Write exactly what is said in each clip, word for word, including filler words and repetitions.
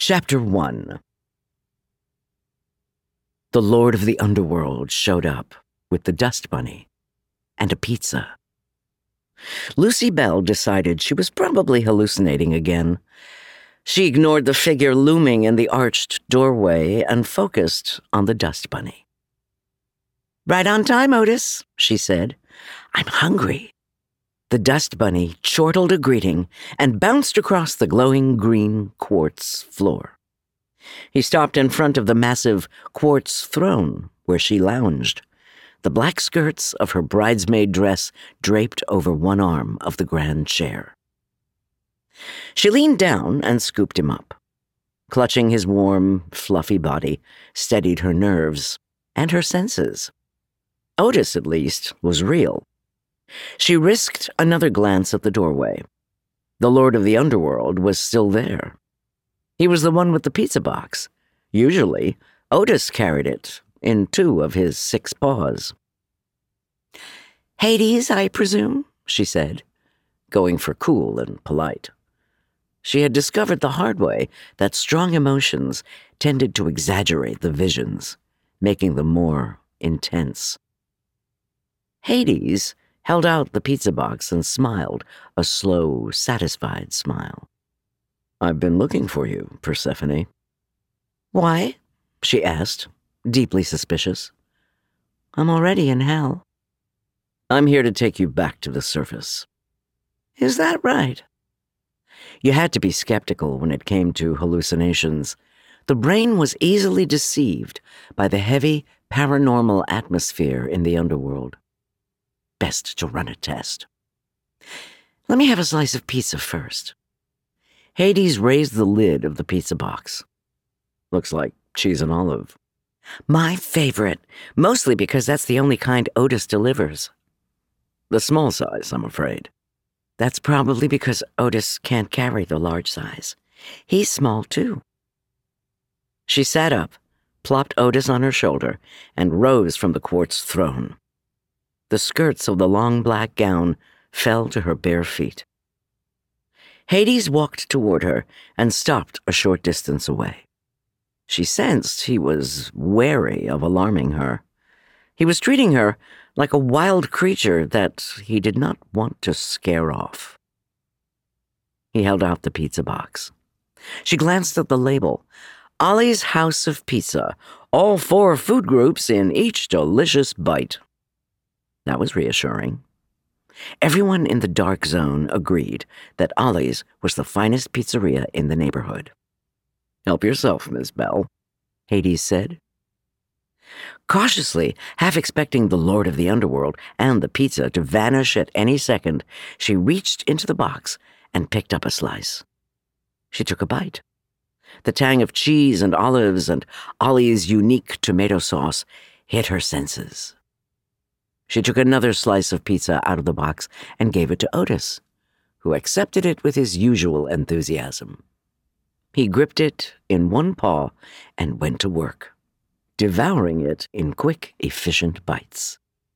Chapter one. The Lord of the Underworld showed up with the Dust Bunny and a pizza. Lucy Bell decided she was probably hallucinating again. She ignored the figure looming in the arched doorway and focused on the Dust Bunny. "Right on time, Otis," she said. "I'm hungry." The Dust Bunny chortled a greeting and bounced across the glowing green quartz floor. He stopped in front of the massive quartz throne where she lounged, the black skirts of her bridesmaid dress draped over one arm of the grand chair. She leaned down and scooped him up. Clutching his warm, fluffy body steadied her nerves and her senses. Otis, at least, was real. She risked another glance at the doorway. The Lord of the Underworld was still there. He was the one with the pizza box. Usually, Otis carried it in two of his six paws. "Hades, I presume," she said, going for cool and polite. She had discovered the hard way that strong emotions tended to exaggerate the visions, making them more intense. Hades held out the pizza box and smiled, a slow, satisfied smile. "I've been looking for you, Persephone." "Why?" she asked, deeply suspicious. "I'm already in hell." "I'm here to take you back to the surface." "Is that right?" You had to be skeptical when it came to hallucinations. The brain was easily deceived by the heavy, paranormal atmosphere in the underworld. Best to run a test. "Let me have a slice of pizza first." Hades raised the lid of the pizza box. "Looks like cheese and olive." "My favorite, mostly because that's the only kind Otis delivers." "The small size, I'm afraid." "That's probably because Otis can't carry the large size. He's small, too." She sat up, plopped Otis on her shoulder, and rose from the quartz throne. The skirts of the long black gown fell to her bare feet. Hades walked toward her and stopped a short distance away. She sensed he was wary of alarming her. He was treating her like a wild creature that he did not want to scare off. He held out the pizza box. She glanced at the label. "Ollie's House of Pizza. All four food groups in each delicious bite." That was reassuring. Everyone in the dark zone agreed that Ollie's was the finest pizzeria in the neighborhood. "Help yourself, Miss Bell," Hades said. Cautiously, half expecting the Lord of the Underworld and the pizza to vanish at any second, she reached into the box and picked up a slice. She took a bite. The tang of cheese and olives and Ollie's unique tomato sauce hit her senses. She took another slice of pizza out of the box and gave it to Otis, who accepted it with his usual enthusiasm. He gripped it in one paw and went to work, devouring it in quick, efficient bites.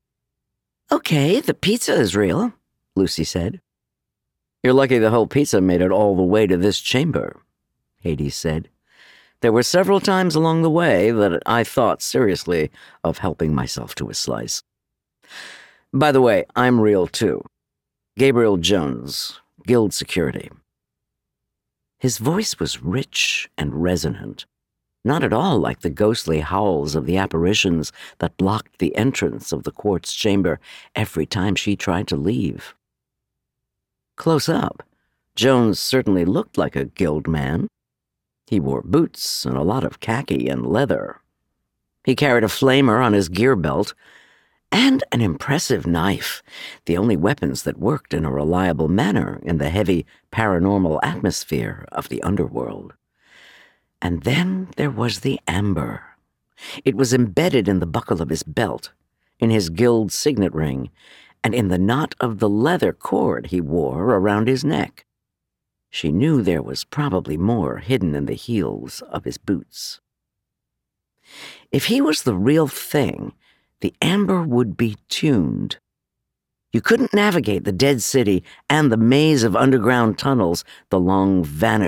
"Okay, the pizza is real," Lucy said. "You're lucky the whole pizza made it all the way to this chamber," Hades said. "There were several times along the way that I thought seriously of helping myself to a slice. By the way, I'm real too. Gabriel Jones, Guild Security." His voice was rich and resonant, not at all like the ghostly howls of the apparitions that blocked the entrance of the quartz chamber every time she tried to leave. Close up, Jones certainly looked like a guild man. He wore boots and a lot of khaki and leather. He carried a flamer on his gear belt, and an impressive knife, the only weapons that worked in a reliable manner in the heavy, paranormal atmosphere of the underworld. And then there was the amber. It was embedded in the buckle of his belt, in his guild signet ring, and in the knot of the leather cord he wore around his neck. She knew there was probably more hidden in the heels of his boots. If he was the real thing, the amber would be tuned. You couldn't navigate the dead city and the maze of underground tunnels, the long vanished